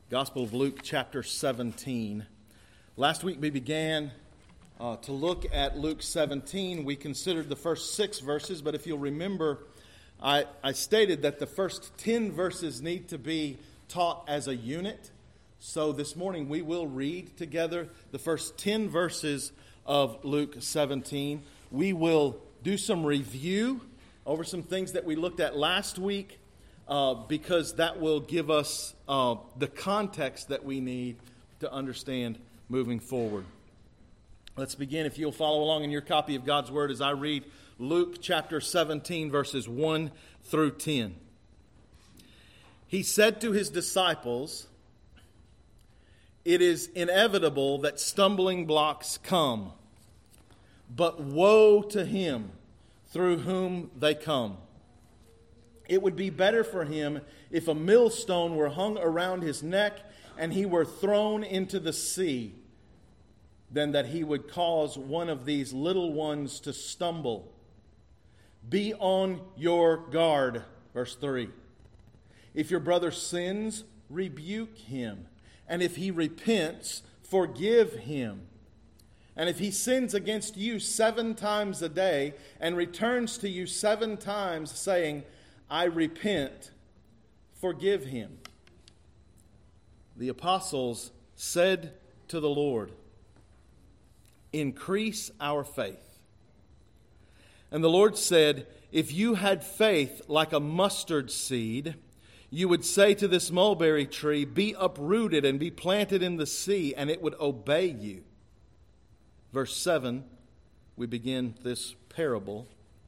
Gospel of Luke, chapter 17. Last week we began to look at Luke 17. We considered the first 6 verses, but if you'll remember, I stated that the first 10 verses need to be taught as a unit. So this morning we will read together the first 10 verses of Luke 17. We will do some review over some things that we looked at last week, because that will give us the context that we need to understand moving forward. Let's begin. If you'll follow along in your copy of God's Word as I read Luke chapter 17, verses 1 through 10. He said to his disciples, "It is inevitable that stumbling blocks come, but woe to him through whom they come. It would be better for him if a millstone were hung around his neck and he were thrown into the sea, than that he would cause one of these little ones to stumble. Be on your guard." Verse 3. "If your brother sins, rebuke him. And if he repents, forgive him. And if he sins against you 7 times a day and returns to you 7 times saying, 'I repent,' forgive him." The apostles said to the Lord, "Increase our faith." And the Lord said, "If you had faith like a mustard seed, you would say to this mulberry tree, 'Be uprooted and be planted in the sea,' and it would obey you." Verse 7, we begin this parable.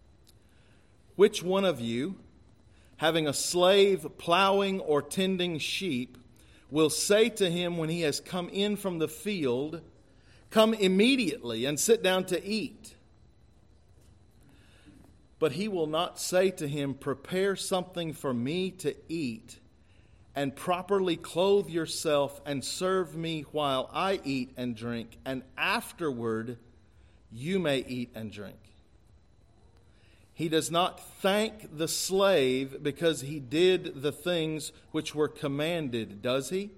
"Which one of you, having a slave plowing or tending sheep, will say to him when he has come in from the field, 'Come immediately and sit down to eat'? But he will not say to him, 'Prepare something for me to eat, and properly clothe yourself and serve me while I eat and drink, and afterward you may eat and drink.' He does not thank the slave because he did the things which were commanded, does he?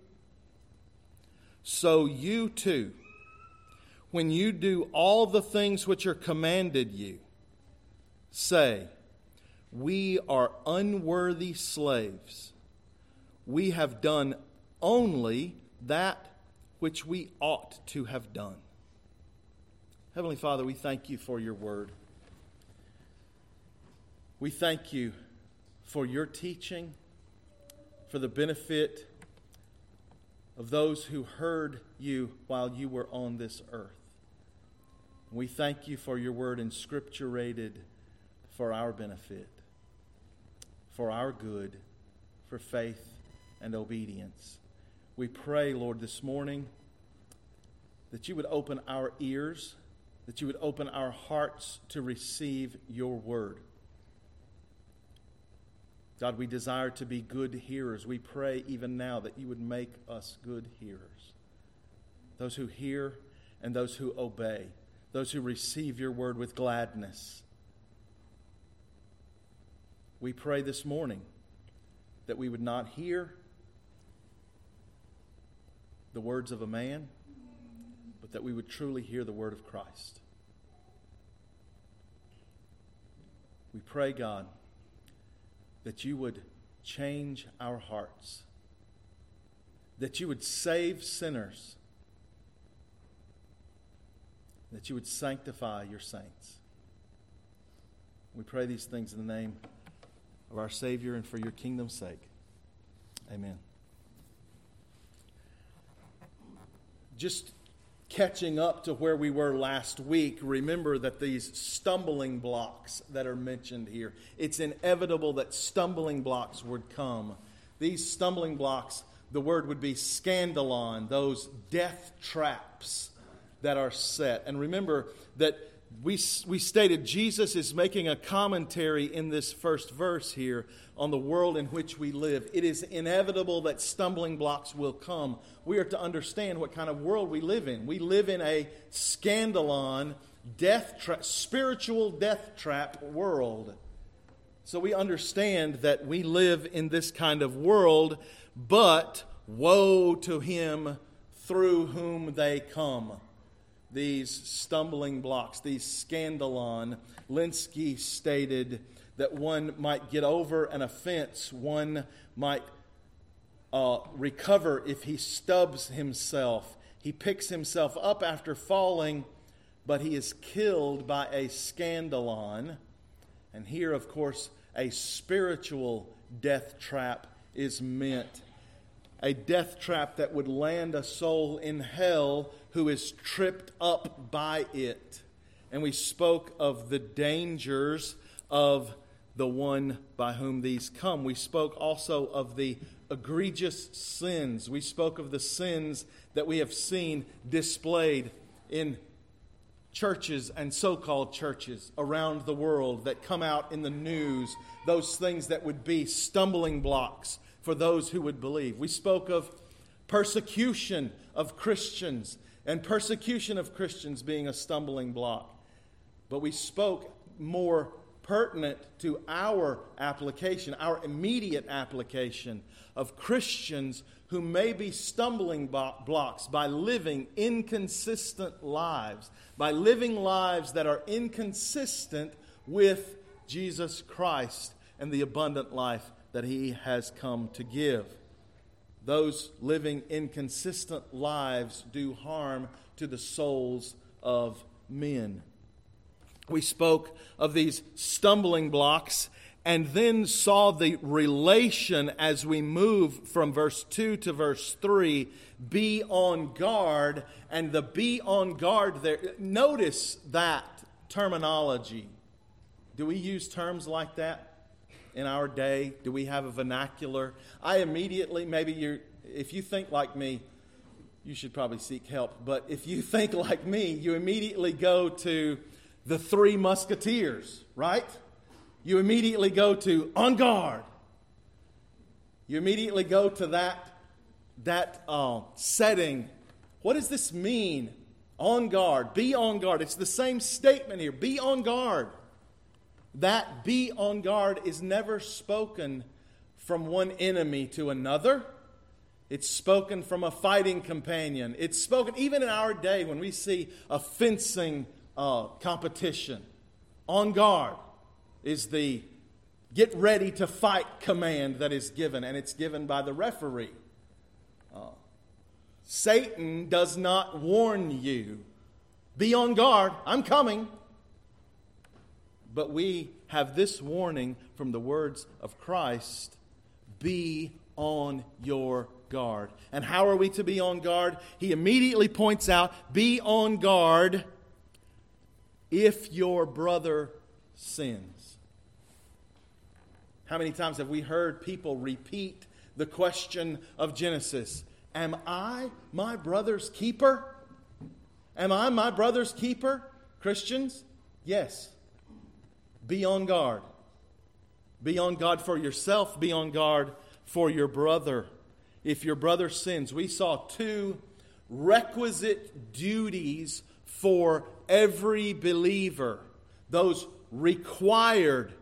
So you too, when you do all the things which are commanded you, say, 'We are unworthy slaves. We have done only that which we ought to have done.'" Heavenly Father, we thank you for your word. We thank you for your teaching, for the benefit of those who heard you while you were on this earth. We thank you for your word inscripturated for our benefit, for our good, for faith and obedience. We pray, Lord, this morning that you would open our ears, that you would open our hearts to receive your word. God, we desire to be good hearers. We pray even now that you would make us good hearers. Those who hear and those who obey. Those who receive your word with gladness. We pray this morning that we would not hear the words of a man, but that we would truly hear the word of Christ. We pray, God, that you would change our hearts, that you would save sinners, that you would sanctify your saints. We pray these things in the name of our Savior and for your kingdom's sake. Amen. Just catching up to where we were last week, remember that these stumbling blocks that are mentioned here, it's inevitable that stumbling blocks would come. These stumbling blocks, the word would be scandalon, those death traps that are set. And remember that we stated Jesus is making a commentary in this first verse here on the world in which we live. It is inevitable that stumbling blocks will come. We are to understand what kind of world we live in. We live in a scandalon, spiritual death trap world. So we understand that we live in this kind of world, but woe to him through whom they come. These stumbling blocks, these scandalon. Lenski stated that one might get over an offense, one might recover if he stubs himself. He picks himself up after falling, but he is killed by a scandalon. And here, of course, a spiritual death trap is meant. A death trap that would land a soul in hell who is tripped up by it. And we spoke of the dangers of the one by whom these come. We spoke also of the egregious sins. We spoke of the sins that we have seen displayed in churches and so-called churches around the world that come out in the news, those things that would be stumbling blocks for those who would believe. We spoke of persecution of Christians and persecution of Christians being a stumbling block. But we spoke more pertinent to our application, our immediate application of Christians who may be stumbling blocks by living inconsistent lives, by living lives that are inconsistent with Jesus Christ and the abundant life that He has come to give. Those living inconsistent lives do harm to the souls of men. We spoke of these stumbling blocks and then saw the relation as we move from verse 2 to verse 3. Be on guard, and the be on guard there. Notice that terminology. Do we use terms like that in our day? Do we have a vernacular? I immediately, if you think like me, you should probably seek help. But if you think like me, you immediately go to the Three Musketeers, right? You immediately go to on guard. You immediately go to that setting. What does this mean? On guard. Be on guard. It's the same statement here. Be on guard. That be on guard is never spoken from one enemy to another. It's spoken from a fighting companion. It's spoken even in our day when we see a fencing competition. On guard is the get ready to fight command that is given, and it's given by the referee. Satan does not warn you, be on guard, I'm coming. But we have this warning from the words of Christ, be on your guard. And how are we to be on guard? He immediately points out, be on guard if your brother sins. How many times have we heard people repeat the question of Genesis? Am I my brother's keeper? Am I my brother's keeper? Christians, yes. Be on guard. Be on guard for yourself. Be on guard for your brother. If your brother sins, we saw two requisite duties for every believer. Those required,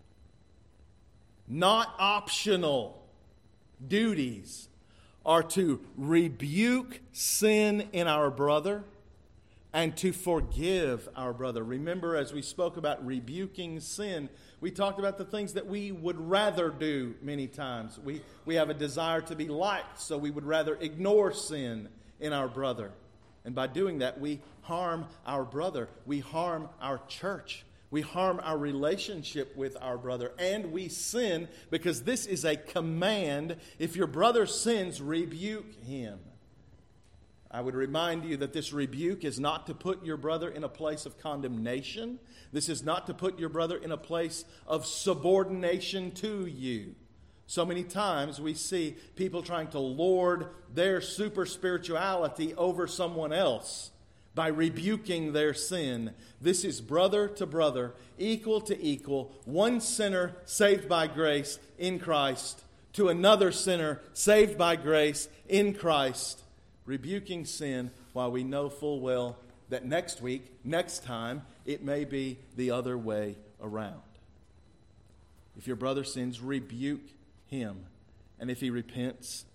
not optional duties are to rebuke sin in our brother and to forgive our brother. Remember, as we spoke about rebuking sin, we talked about the things that we would rather do many times. We have a desire to be liked, so we would rather ignore sin in our brother. And by doing that, we harm our brother. We harm our church. We harm our relationship with our brother. And we sin because this is a command. If your brother sins, rebuke him. I would remind you that this rebuke is not to put your brother in a place of condemnation. This is not to put your brother in a place of subordination to you. So many times we see people trying to lord their super spirituality over someone else by rebuking their sin. This is brother to brother, equal to equal, one sinner saved by grace in Christ to another sinner saved by grace in Christ, rebuking sin while we know full well that next week, next time, it may be the other way around. If your brother sins, rebuke him. And if he repents,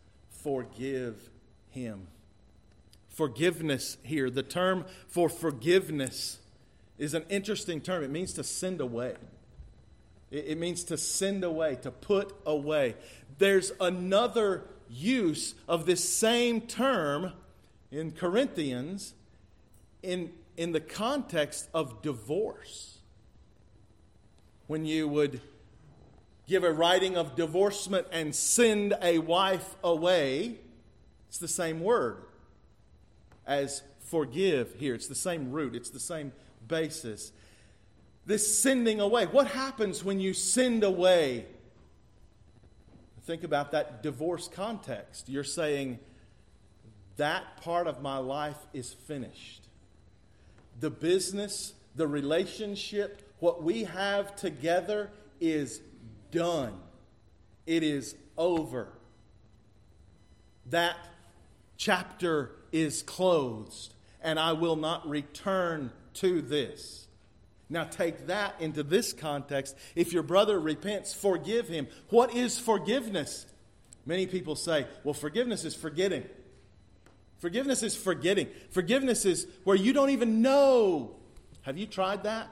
forgive him. Forgiveness here. The term for forgiveness is an interesting term. It means to send away. It means to send away, to put away. There's another use of this same term in Corinthians in the context of divorce. When you would give a writing of divorcement and send a wife away, it's the same word as forgive here. It's the same root. It's the same basis. This sending away. What happens when you send away? Think about that divorce context. You're saying, that part of my life is finished. The business, the relationship, what we have together is done. It is over. That chapter is closed, and I will not return to this. Now take that into this context. If your brother repents, forgive him. What is forgiveness? Many people say, well, forgiveness is forgetting. Forgiveness is forgetting. Forgiveness is where you don't even know. Have you tried that?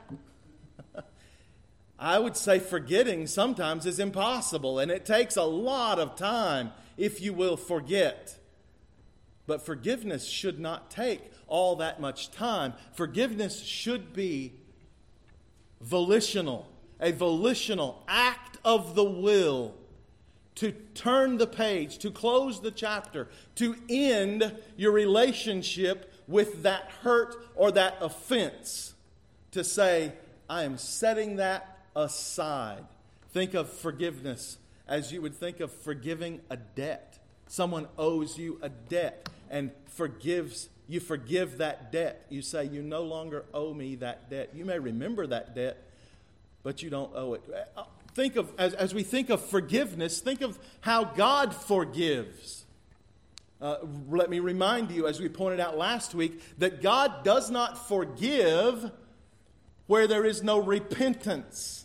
I would say forgetting sometimes is impossible, and it takes a lot of time if you will forget. But forgiveness should not take all that much time. Forgiveness should be volitional, a volitional act of the will to turn the page, to close the chapter, to end your relationship with that hurt or that offense, to say, I am setting that aside. Think of forgiveness as you would think of forgiving a debt. Someone owes you a debt and you forgive that debt. You say, you no longer owe me that debt. You may remember that debt, but you don't owe it. Think of, as we think of forgiveness, think of how God forgives. Let me remind you, as we pointed out last week, that God does not forgive where there is no repentance.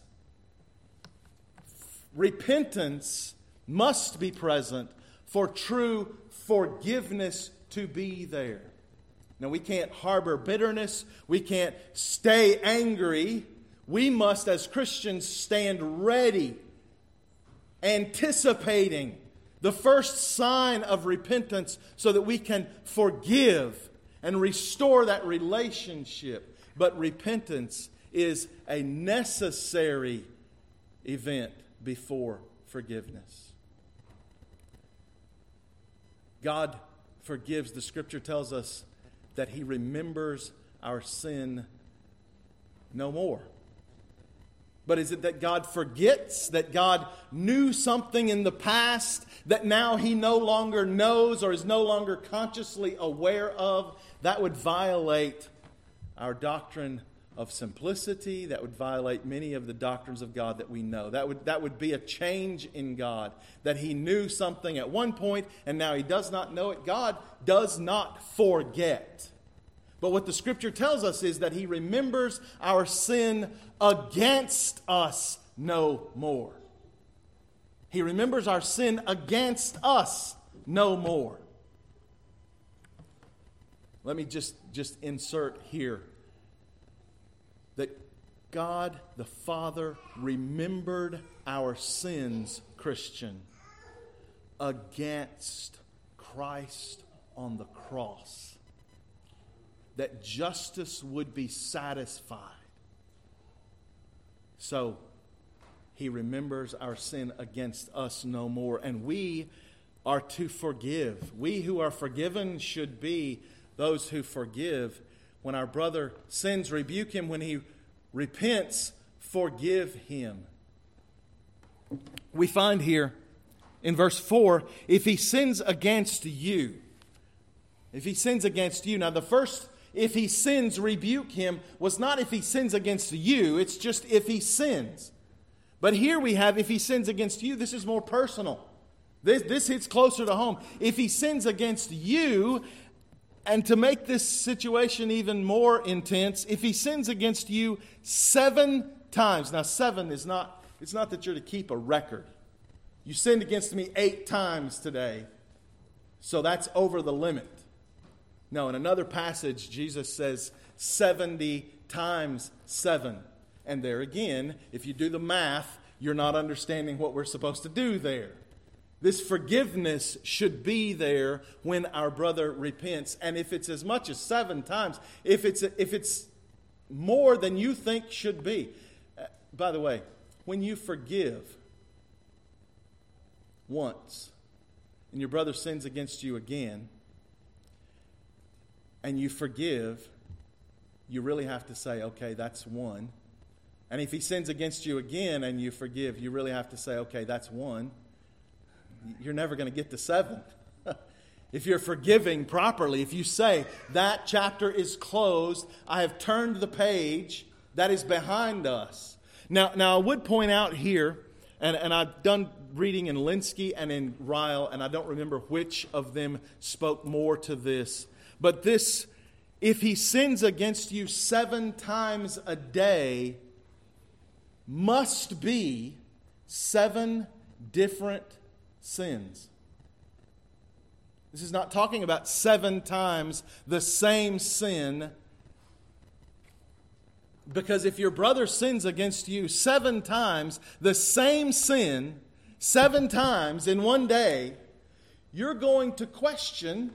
Repentance must be present for true forgiveness to be there. Now, we can't harbor bitterness. We can't stay angry. We must, as Christians, stand ready, anticipating the first sign of repentance so that we can forgive and restore that relationship. But repentance is a necessary event before forgiveness. God forgives. The Scripture tells us that He remembers our sin no more. But is it that God forgets, that God knew something in the past that now He no longer knows or is no longer consciously aware of? That would violate our doctrine of simplicity. That would violate many of the doctrines of God that we know. That would be a change in God, that He knew something at one point and now He does not know it. God does not forget. But what the Scripture tells us is that He remembers our sin against us no more. He remembers our sin against us no more. Let me just insert here that God the Father remembered our sins, Christian, against Christ on the cross. That justice would be satisfied. So, He remembers our sin against us no more. And we are to forgive. We who are forgiven should be those who forgive. When our brother sins, rebuke him. When he repents, forgive him. We find here in verse 4, if he sins against you. If he sins against you. Now the first, if he sins, rebuke him, was not if he sins against you. It's just if he sins. But here we have, if he sins against you, this is more personal. This hits closer to home. If he sins against you, and to make this situation even more intense, if he sins against you 7 times. Now 7 is not, it's not that you're to keep a record. You sinned against me 8 times today. So that's over the limit. No, in another passage, Jesus says 70 times 7. And there again, if you do the math, you're not understanding what we're supposed to do there. This forgiveness should be there when our brother repents. And if it's as much as 7 times, if it's more than you think should be. By the way, when you forgive once and your brother sins against you again and you forgive, you really have to say, okay, that's 1. And if he sins against you again and you forgive, you really have to say, okay, that's 1. You're never going to get to 7. If you're forgiving properly, if you say, that chapter is closed, I have turned the page, that is behind us. Now I would point out here, and I've done reading in Linsky and in Ryle, and I don't remember which of them spoke more to this, but this, if he sins against you 7 times a day, must be 7 different sins. This is not talking about 7 times the same sin. Because if your brother sins against you 7 times the same sin, 7 times in one day, you're going to question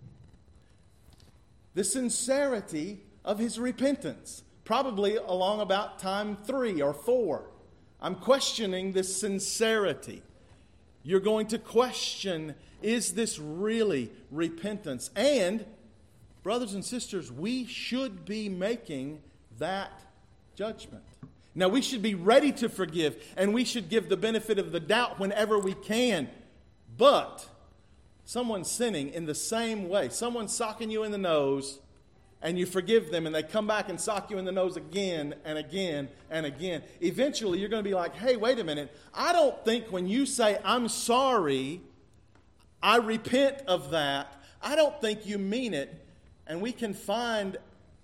the sincerity of his repentance. Probably along about time 3 or 4. I'm questioning this sincerity. You're going to question, is this really repentance? And, brothers and sisters, we should be making that judgment. Now, we should be ready to forgive, and we should give the benefit of the doubt whenever we can. But, someone sinning in the same way, someone socking you in the nose, and you forgive them, and they come back and sock you in the nose again and again and again. Eventually, you're going to be like, hey, wait a minute. I don't think when you say, I'm sorry, I repent of that, I don't think you mean it. And we can find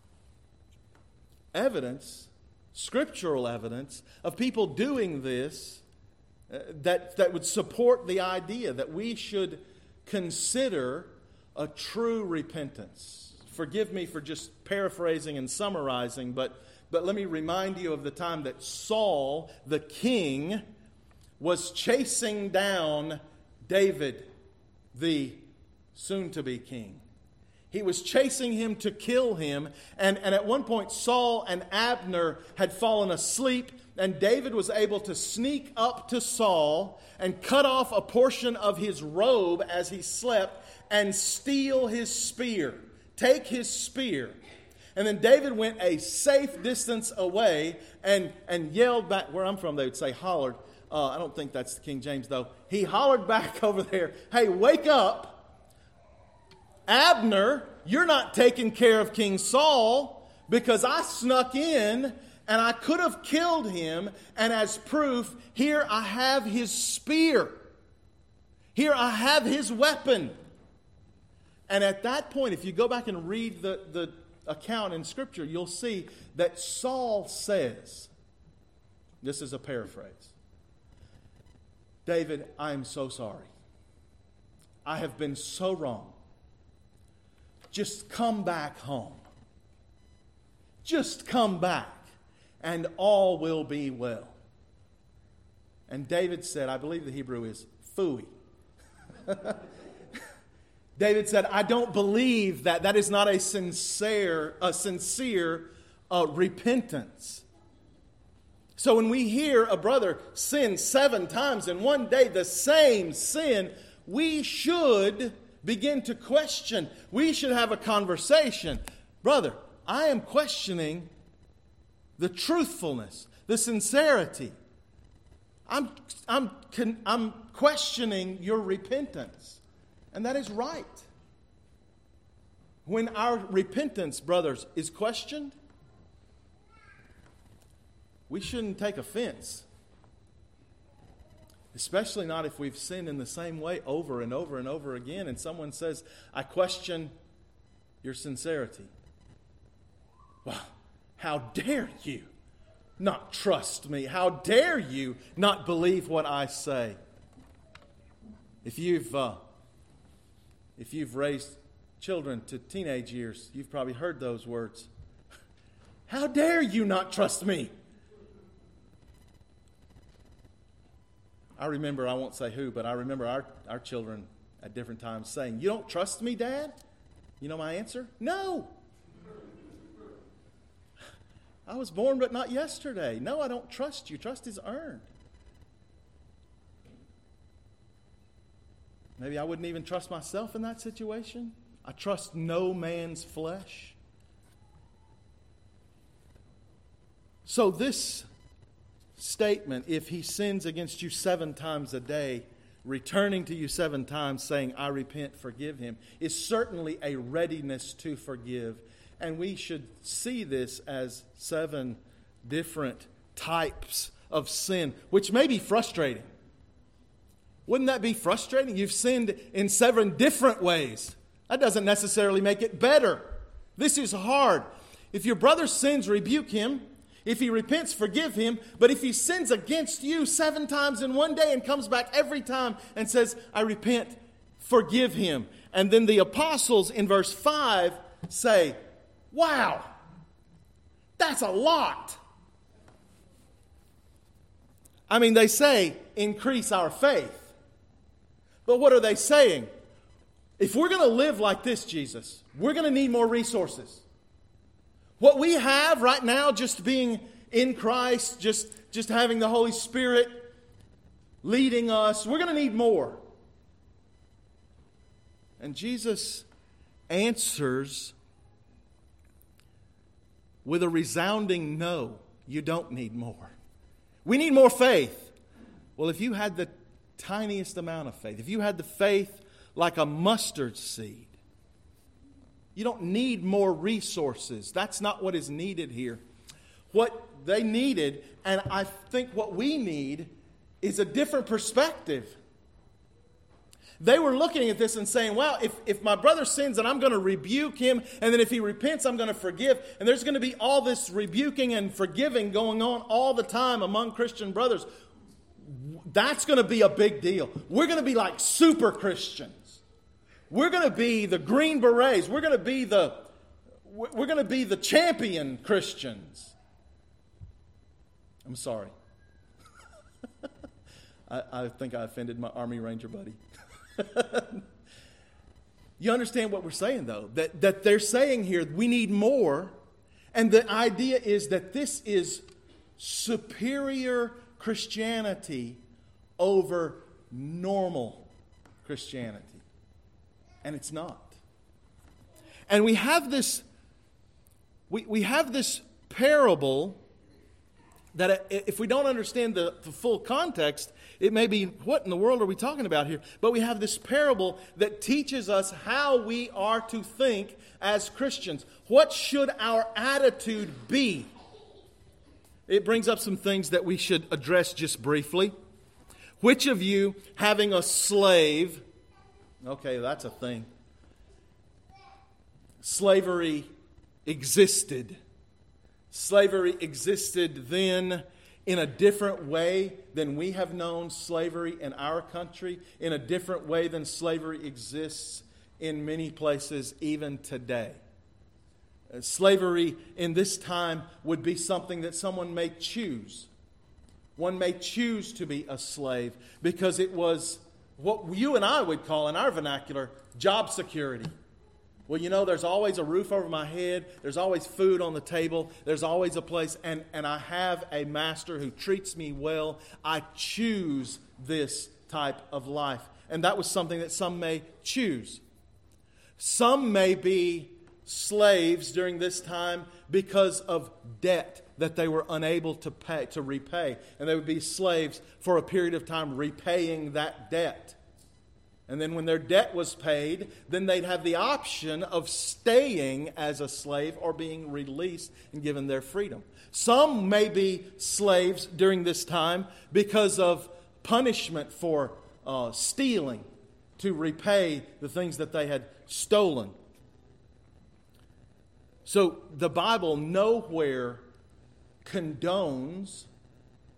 evidence, scriptural evidence, of people doing this that would support the idea that we should consider a true repentance. Forgive me for just paraphrasing and summarizing, but let me remind you of the time that Saul, the king, was chasing down David, the soon-to-be king. He was chasing him to kill him, and at one point Saul and Abner had fallen asleep, and David was able to sneak up to Saul and cut off a portion of his robe as he slept and steal his spear. Take his spear. And then David went a safe distance away and yelled back. Where I'm from, they would say hollered. I don't think that's the King James, though. He hollered back over there, hey, wake up. Abner, you're not taking care of King Saul because I snuck in and I could have killed him. And as proof, here I have his spear. Here I have his weapon. And at that point, if you go back and read the account in Scripture, you'll see that Saul says, this is a paraphrase, David, I am so sorry. I have been so wrong. Just come back home. Just come back, and all will be well. And David said, I believe the Hebrew is phooey. David said, I don't believe that. That is not a sincere repentance. So when we hear a brother sin 7 times in one day, the same sin, we should begin to question. We should have a conversation. Brother, I am questioning the truthfulness, the sincerity. I'm questioning your repentance. And that is right. When our repentance, brothers, is questioned, we shouldn't take offense. Especially not if we've sinned in the same way over and over and over again, and someone says, I question your sincerity. Well, how dare you not trust me? How dare you not believe what I say? If you've If you've raised children to teenage years, you've probably heard those words. How dare you not trust me? I remember, I won't say who, but I remember our children at different times saying, "You don't trust me, Dad?" You know my answer? No. I was born but not yesterday. No, I don't trust you. Trust is earned. Maybe I wouldn't even trust myself in that situation. I trust no man's flesh. So this statement, if he sins against you 7 times a day, returning to you 7 times saying, "I repent, forgive him," is certainly a readiness to forgive. And we should see this as 7 different types of sin, which may be frustrating. Wouldn't that be frustrating? You've sinned in 7 different ways. That doesn't necessarily make it better. This is hard. If your brother sins, rebuke him. If he repents, forgive him. But if he sins against you 7 times in one day and comes back every time and says, "I repent," forgive him. And then the apostles in verse 5 say, "Wow, that's a lot." I mean, they say, increase our faith. But what are they saying? If we're going to live like this, Jesus, we're going to need more resources. What we have right now, just being in Christ, just having the Holy Spirit leading us, we're going to need more. And Jesus answers with a resounding no. You don't need more. We need more faith. Well, if you had the tiniest amount of faith, if you had the faith like a mustard seed, you don't need more resources. That's not what is needed here. What they needed, and I think what we need, is a different perspective. They were looking at this and saying, well, if my brother sins, then I'm going to rebuke him. And then if he repents, I'm going to forgive. And there's going to be all this rebuking and forgiving going on all the time among Christian brothers. That's going to be a big deal. We're going to be like super Christians. We're going to be the Green Berets. We're going to be the champion Christians. I'm sorry. I think I offended my Army Ranger buddy. You understand what we're saying, though? That they're saying here, we need more. And the idea is that this is superior Christianity over normal Christianity. And it's not. And we have this parable that if we don't understand the full context, it may be, what in the world are we talking about here? But we have this parable that teaches us how we are to think as Christians. What should our attitude be? It brings up some things that we should address just briefly. Which of you, having a slave, okay, that's a thing. Slavery existed. Slavery existed then in a different way than we have known slavery in our country, in a different way than slavery exists in many places even today. Slavery in this time would be something that someone may choose. One may choose to be a slave because it was what you and I would call in our vernacular job security. Well, you know, there's always a roof over my head. There's always food on the table. There's always a place. And I have a master who treats me well. I choose this type of life. And that was something that some may choose. Some may be slaves during this time because of debt that they were unable to repay. And they would be slaves for a period of time repaying that debt. And then when their debt was paid, then they'd have the option of staying as a slave or being released and given their freedom. Some may be slaves during this time because of punishment for stealing to repay the things that they had stolen. So the Bible nowhere condones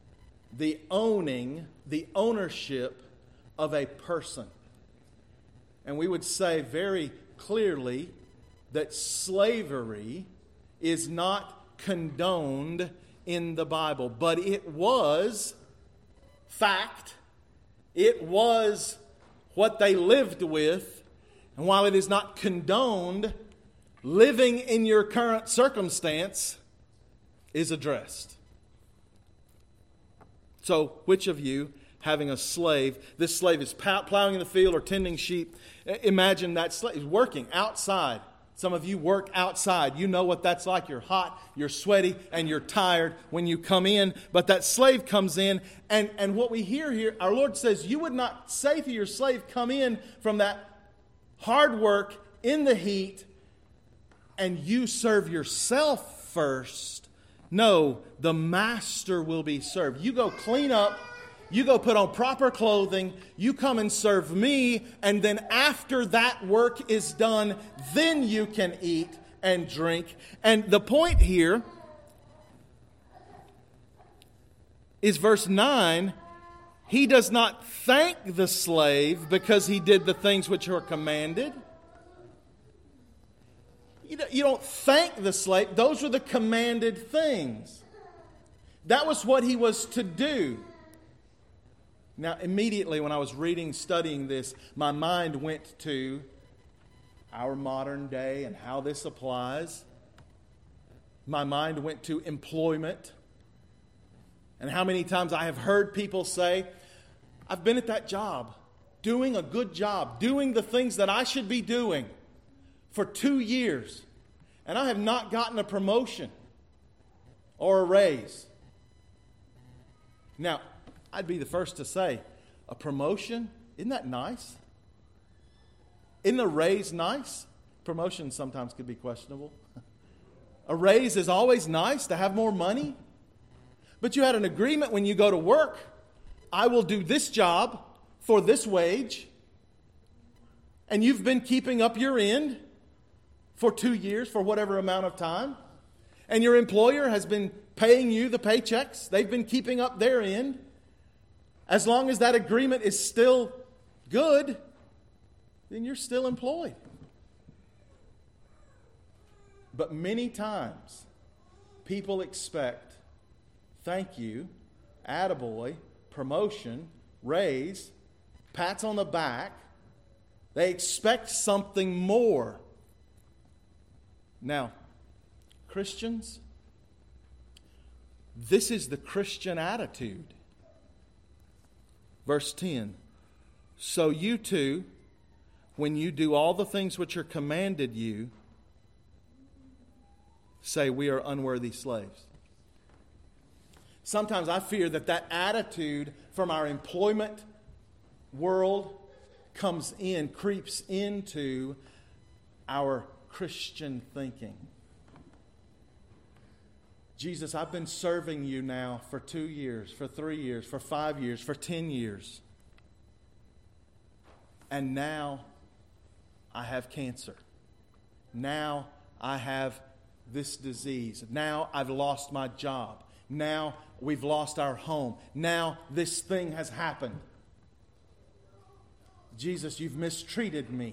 the ownership of a person. And we would say very clearly that slavery is not condoned in the Bible. But it was fact. It was what they lived with. And while it is not condoned, living in your current circumstance is addressed. So, which of you, having a slave, this slave is plowing in the field or tending sheep, imagine that slave is working outside. Some of you work outside. You know what that's like. You're hot, you're sweaty, and you're tired when you come in. But that slave comes in, and what we hear here, our Lord says, you would not say to your slave, come in from that hard work in the heat, and you serve yourself first. No, the master will be served. You go clean up. You go put on proper clothing, you come and serve me, and then after that work is done, then you can eat and drink. And the point here is verse 9, he does not thank the slave because he did the things which are commanded. You don't thank the slave. Those were the commanded things. That was what he was to do. Now, immediately when I was reading, studying this, my mind went to our modern day and how this applies. My mind went to employment. And how many times I have heard people say, I've been at that job, doing a good job, doing the things that I should be doing for 2 years, and I have not gotten a promotion or a raise. Now, I'd be the first to say, a promotion, isn't that nice? Isn't a raise nice? Promotion sometimes could be questionable. A raise is always nice, to have more money. But you had an agreement when you go to work. I will do this job for this wage. And you've been keeping up your end for 2 years, for whatever amount of time. And your employer has been paying you the paychecks. They've been keeping up their end. As long as that agreement is still good, then you're still employed. But many times, people expect thank you, attaboy, promotion, raise, pats on the back. They expect something more. Now, Christians, this is the Christian attitude. Verse 10, so you too, when you do all the things which are commanded you, say we are unworthy slaves. Sometimes I fear that attitude from our employment world creeps into our Christian thinking. Jesus, I've been serving you now for 2 years, for 3 years, for 5 years, for 10 years. And now I have cancer. Now I have this disease. Now I've lost my job. Now we've lost our home. Now this thing has happened. Jesus, you've mistreated me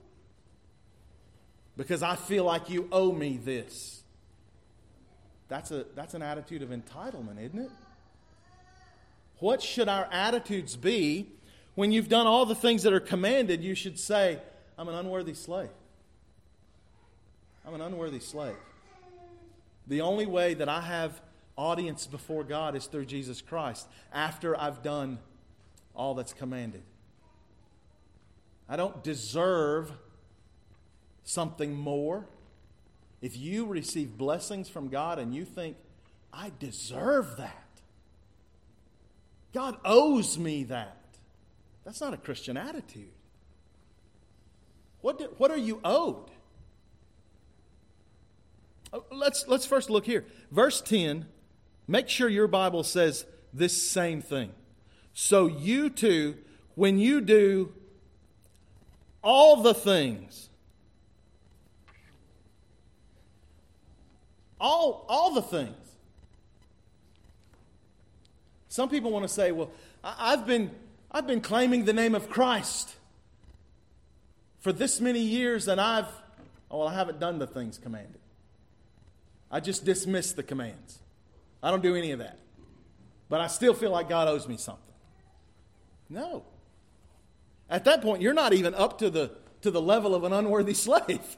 because I feel like you owe me this. That's an attitude of entitlement, isn't it? What should our attitudes be when you've done all the things that are commanded? You should say, I'm an unworthy slave. I'm an unworthy slave. The only way that I have audience before God is through Jesus Christ after I've done all that's commanded. I don't deserve something more. If you receive blessings from God and you think, I deserve that, God owes me that, that's not a Christian attitude. What are you owed? Let's first look here. Verse 10, make sure your Bible says this same thing. So you too, when you do all the things, all the things. Some people want to say, well, I've been claiming the name of Christ. for this many years and I haven't done the things commanded. I just dismiss the commands. I don't do any of that. But I still feel like God owes me something. No. At that point, you're not even up to the level of an unworthy slave.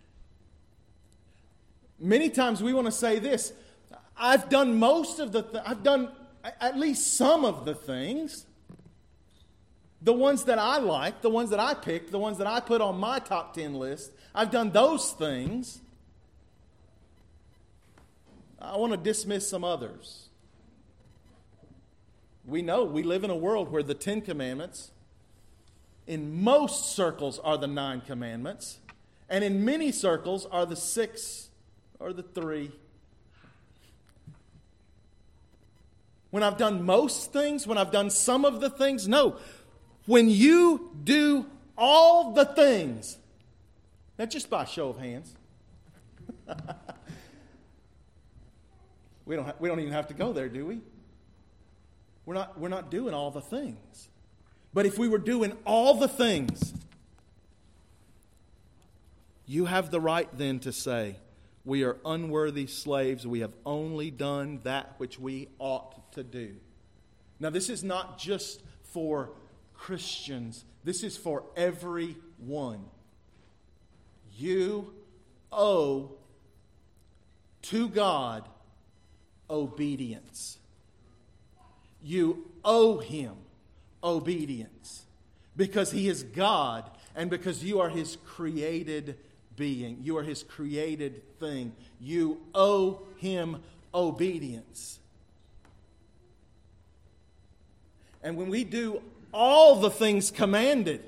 Many times we want to say this, I've done most of I've done at least some of the things. The ones that I like, the ones that I picked, the ones that I put on my top 10 list, I've done those things. I want to dismiss some others. We know we live in a world where the 10 commandments in most circles are the 9 commandments, and in many circles are the 6 or the 3. When I've done most things, when I've done some of the things, no. When you do all the things, now just by a show of hands, we don't even have to go there, do we? We're not doing all the things. But if we were doing all the things, you have the right then to say, we are unworthy slaves. We have only done that which we ought to do. Now, this is not just for Christians. This is for everyone. You owe to God obedience. You owe Him obedience because He is God and because you are His created being. You are His created thing. You owe Him obedience. And when we do all the things commanded,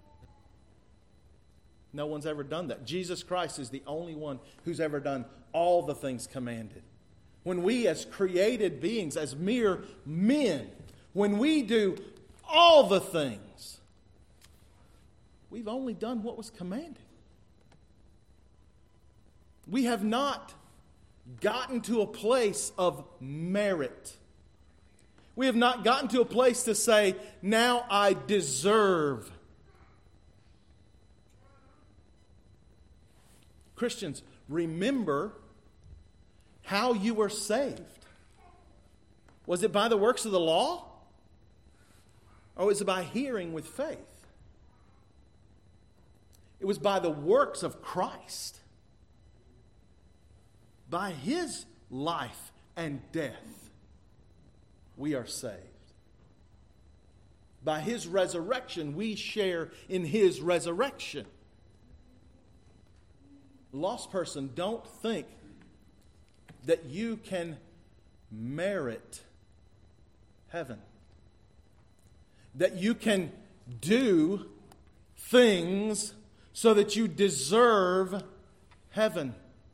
no one's ever done that. Jesus Christ is the only one who's ever done all the things commanded. When we as created beings, as mere men, when we do all the things, we've only done what was commanded. We have not gotten to a place of merit. We have not gotten to a place to say, now I deserve. Christians, remember how you were saved. Was it by the works of the law? Or was it by hearing with faith? It was by the works of Christ. By His life and death, we are saved. By His resurrection, we share in His resurrection. Lost person, don't think that you can merit heaven. That you can do things so that you deserve heaven.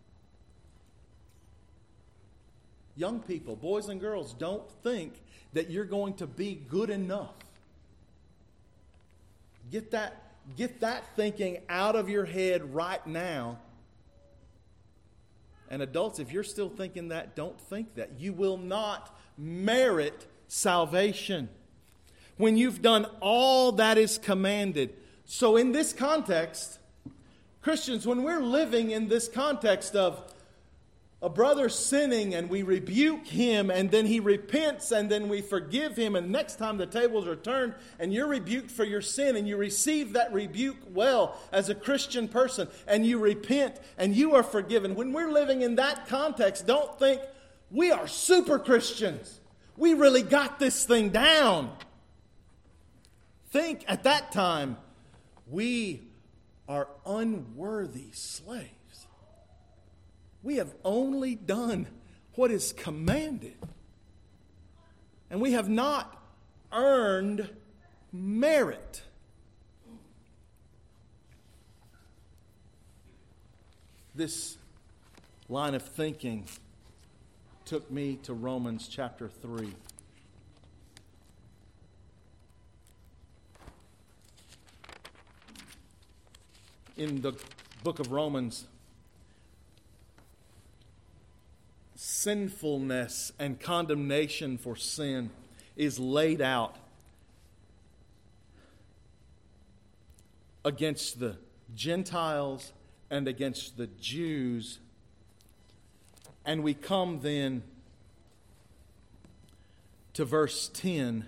Young people, boys and girls, don't think that you're going to be good enough. Get that thinking out of your head right now. And adults, if you're still thinking that, don't think that. You will not merit salvation when you've done all that is commanded. So in this context, Christians, when we're living in this context of a brother sinning and we rebuke him and then he repents and then we forgive him, and next time the tables are turned and you're rebuked for your sin and you receive that rebuke well as a Christian person and you repent and you are forgiven. When we're living in that context, don't think we are super Christians. We really got this thing down. Think at that time we are unworthy slaves. We have only done what is commanded. And we have not earned merit. This line of thinking took me to Romans chapter 3. In the book of Romans, sinfulness and condemnation for sin is laid out against the Gentiles and against the Jews. And we come then to verse 10.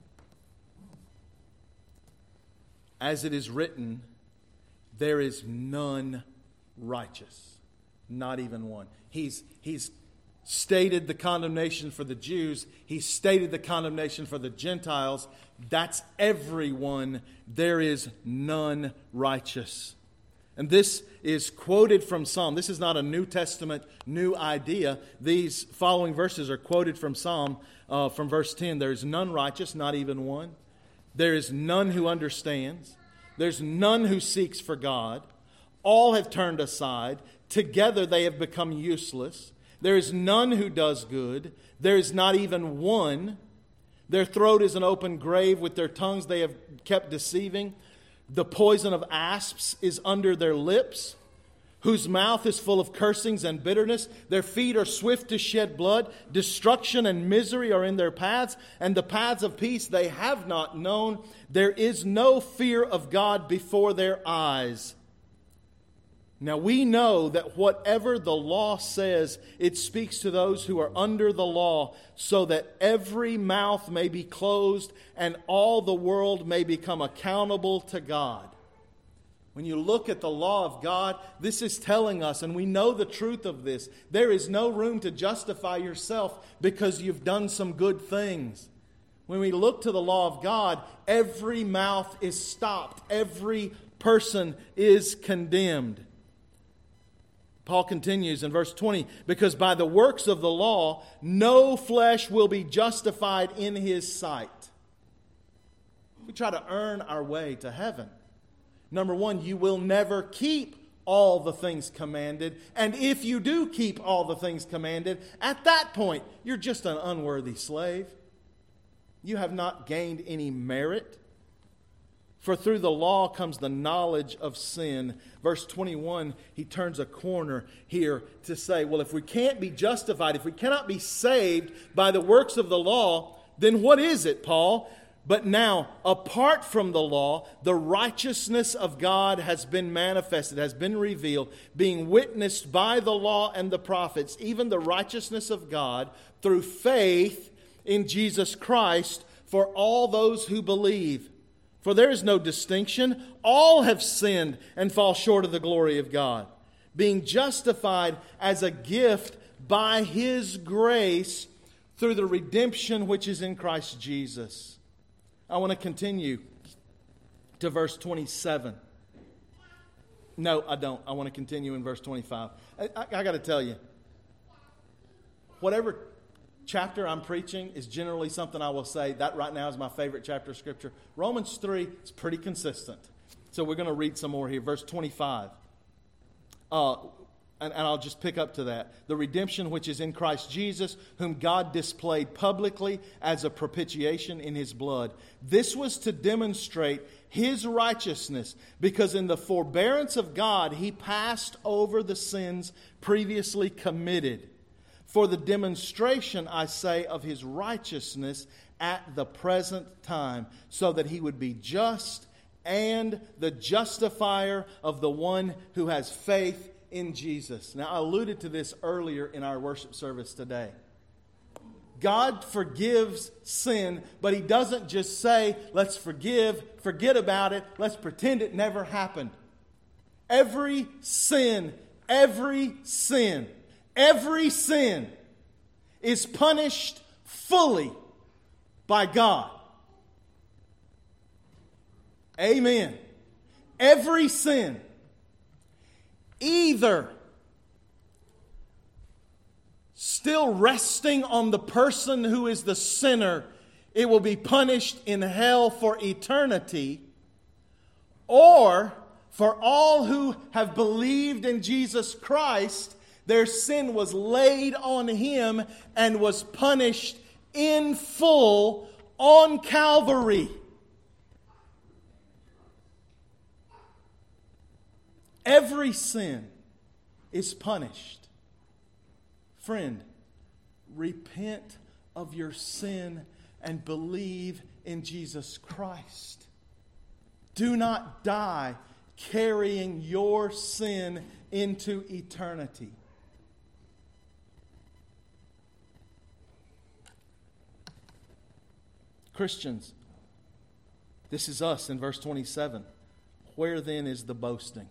As it is written, there is none righteous, not even one. He's stated the condemnation for the Jews. He's stated the condemnation for the Gentiles. That's everyone. There is none righteous. And this is quoted from Psalm. This is not a New Testament, new idea. These following verses are quoted from Psalm, from verse 10. There is none righteous, not even one. There is none who understands. There's none who seeks for God. All have turned aside. Together they have become useless. There is none who does good. There is not even one. Their throat is an open grave. With their tongues they have kept deceiving. The poison of asps is under their lips, whose mouth is full of cursings and bitterness. Their feet are swift to shed blood. Destruction and misery are in their paths, and the paths of peace they have not known. There is no fear of God before their eyes. Now we know that whatever the law says, it speaks to those who are under the law, so that every mouth may be closed and all the world may become accountable to God. When you look at the law of God, this is telling us, and we know the truth of this, there is no room to justify yourself because you've done some good things. When we look to the law of God, every mouth is stopped. Every person is condemned. Paul continues in verse 20, because by the works of the law, no flesh will be justified in his sight. We try to earn our way to heaven. Number one, you will never keep all the things commanded. And if you do keep all the things commanded, at that point, you're just an unworthy slave. You have not gained any merit. For through the law comes the knowledge of sin. Verse 21, he turns a corner here to say, well, if we can't be justified, if we cannot be saved by the works of the law, then what is it, Paul? But now, apart from the law, the righteousness of God has been manifested, has been revealed, being witnessed by the law and the prophets, even the righteousness of God through faith in Jesus Christ for all those who believe. For there is no distinction. All have sinned and fall short of the glory of God, being justified as a gift by His grace through the redemption which is in Christ Jesus. I want to continue to verse 27. No, I don't. I want to continue in verse 25. I got to tell you, whatever chapter I'm preaching is generally something I will say, that right now is my favorite chapter of Scripture. Romans 3 is pretty consistent. So we're going to read some more here. Verse 25. And I'll just pick up to that. The redemption which is in Christ Jesus, whom God displayed publicly as a propitiation in His blood. This was to demonstrate His righteousness, because in the forbearance of God, He passed over the sins previously committed. For the demonstration, I say, of His righteousness at the present time, so that He would be just and the justifier of the one who has faith in Jesus. Now, I alluded to this earlier in our worship service today. God forgives sin, but He doesn't just say, let's forget about it, let's pretend it never happened. Every sin is punished fully by God. Amen. Every sin. Either still resting on the person who is the sinner, it will be punished in hell for eternity, or for all who have believed in Jesus Christ, their sin was laid on Him and was punished in full on Calvary. Every sin is punished. Friend, repent of your sin and believe in Jesus Christ. Do not die carrying your sin into eternity. Christians, this is us in verse 27. Where then is the boasting?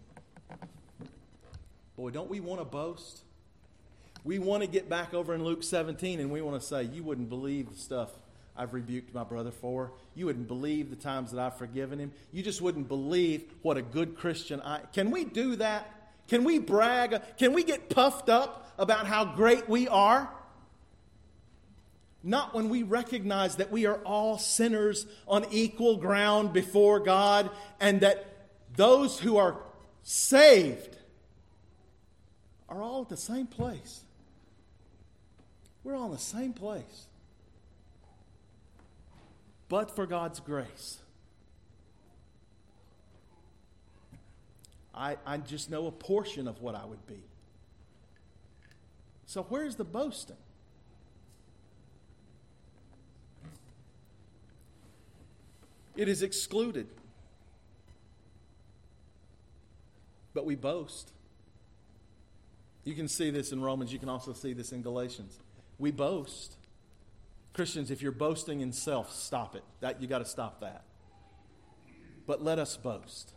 Boy, don't we want to boast? We want to get back over in Luke 17 and we want to say, you wouldn't believe the stuff I've rebuked my brother for. You wouldn't believe the times that I've forgiven him. You just wouldn't believe what a good Christian I am. Can we do that? Can we brag? Can we get puffed up about how great we are? Not when we recognize that we are all sinners on equal ground before God, and that those who are saved are all at the same place. We're all in the same place. But for God's grace. I just know a portion of what I would be. So where's the boasting? It is excluded. But we boast. You can see this in Romans. You can also see this in Galatians. We boast. Christians, if you're boasting in self, stop it. You got to stop that. But let us boast.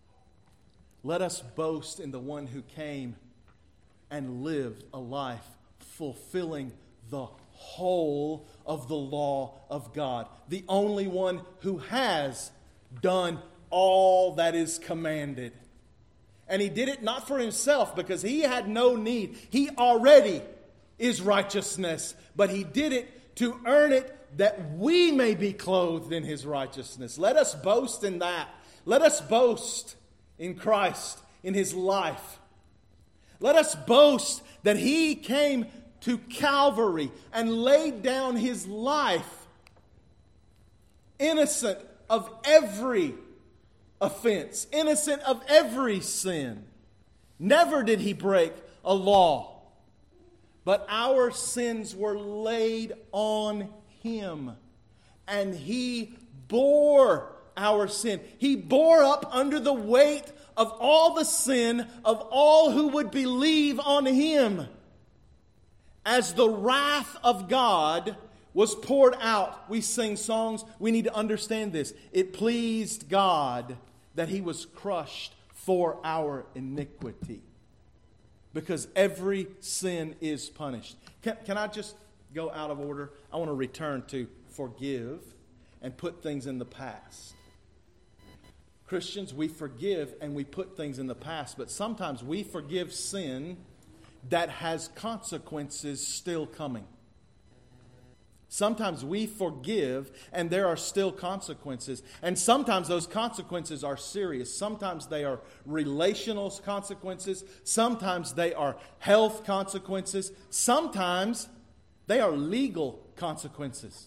Let us boast in the one who came and lived a life fulfilling the whole of the law of God. The only one who has done all that is commanded. And he did it not for himself because he had no need. He already is righteousness. But he did it to earn it that we may be clothed in his righteousness. Let us boast in that. Let us boast in Christ, in his life. Let us boast that he came to Calvary and laid down his life, innocent of every offense, innocent of every sin. Never did he break a law, but our sins were laid on him, and he bore our sin. He bore up under the weight of all the sin of all who would believe on him. As the wrath of God was poured out. We sing songs. We need to understand this. It pleased God that he was crushed for our iniquity. Because every sin is punished. Can I just go out of order? I want to return to forgive and put things in the past. Christians, we forgive and we put things in the past, but sometimes we forgive sin that has consequences still coming. Sometimes we forgive and there are still consequences. And sometimes those consequences are serious. Sometimes they are relational consequences. Sometimes they are health consequences. Sometimes they are legal consequences.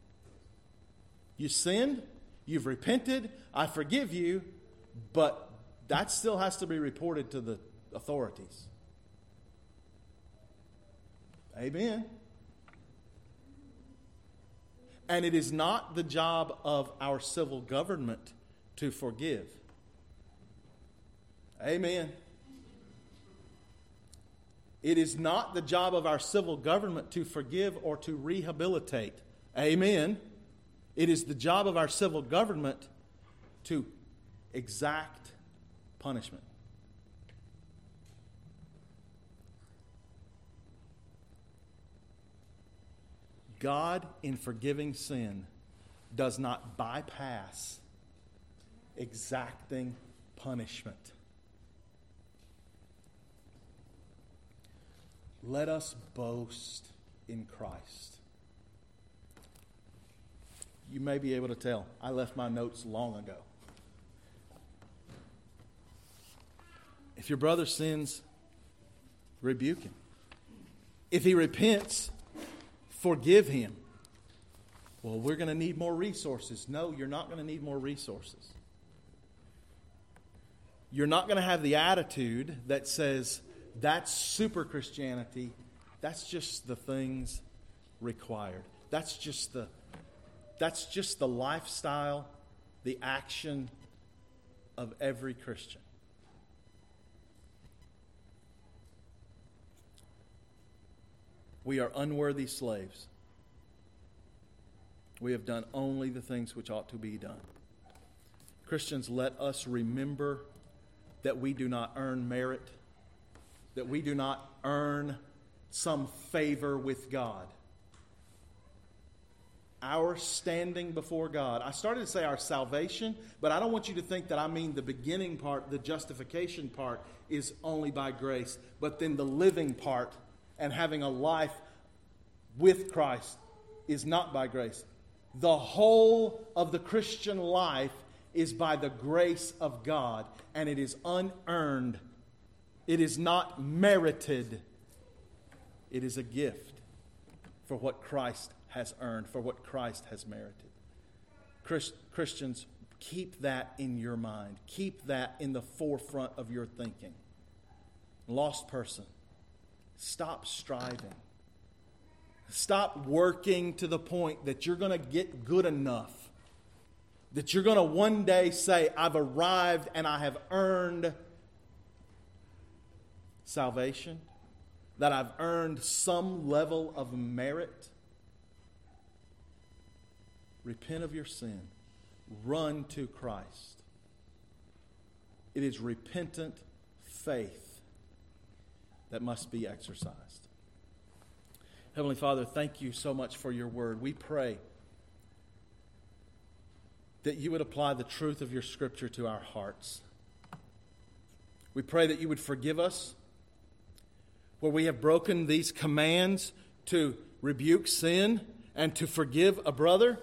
You sinned, you've repented, I forgive you, but that still has to be reported to the authorities. Amen. And it is not the job of our civil government to forgive. Amen. It is not the job of our civil government to forgive or to rehabilitate. Amen. It is the job of our civil government to exact punishment. God, in forgiving sin, does not bypass exacting punishment. Let us boast in Christ. You may be able to tell, I left my notes long ago. If your brother sins, rebuke him. If he repents, forgive him. Well, we're going to need more resources. No, you're not going to need more resources. You're not going to have the attitude that says, that's super Christianity. That's just the things required. That's just the lifestyle, the action of every Christian. We are unworthy slaves. We have done only the things which ought to be done. Christians, let us remember that we do not earn merit, that we do not earn some favor with God. Our standing before God. I started to say our salvation, but I don't want you to think that I mean the beginning part, the justification part, is only by grace. But then the living part and having a life with Christ is not by grace. The whole of the Christian life is by the grace of God, and it is unearned. It is not merited. It is a gift for what Christ has earned, for what Christ has merited. Christians, keep that in your mind. Keep that in the forefront of your thinking. Lost person, stop striving. Stop working to the point that you're going to get good enough, that you're going to one day say, I've arrived and I have earned salvation, that I've earned some level of merit. Repent of your sin. Run to Christ. It is repentant faith that must be exercised. Heavenly Father, thank you so much for your word. We pray that you would apply the truth of your Scripture to our hearts. We pray that you would forgive us where we have broken these commands to rebuke sin and to forgive a brother.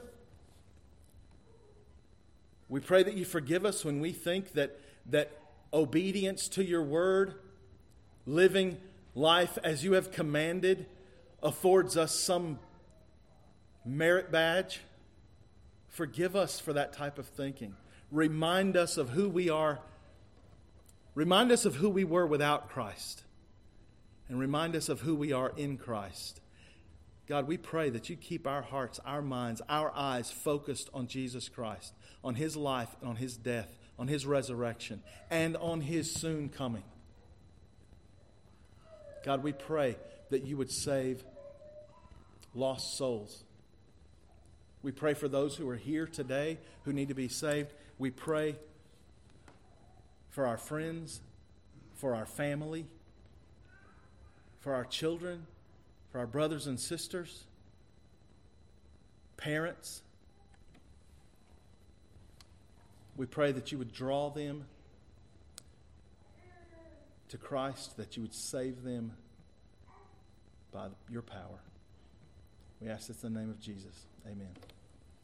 We pray that you forgive us when we think that obedience to your word, living life as you have commanded, affords us some merit badge. Forgive us for that type of thinking. Remind us of who we are. Remind us of who we were without Christ. And remind us of who we are in Christ. God, we pray that you keep our hearts, our minds, our eyes focused on Jesus Christ, on His life and on His death, on His resurrection, and on His soon coming. God, we pray that you would save lost souls. We pray for those who are here today who need to be saved. We pray for our friends, for our family, for our children, for our brothers and sisters, parents. We pray that you would draw them to Christ, that you would save them by your power. We ask this in the name of Jesus. Amen.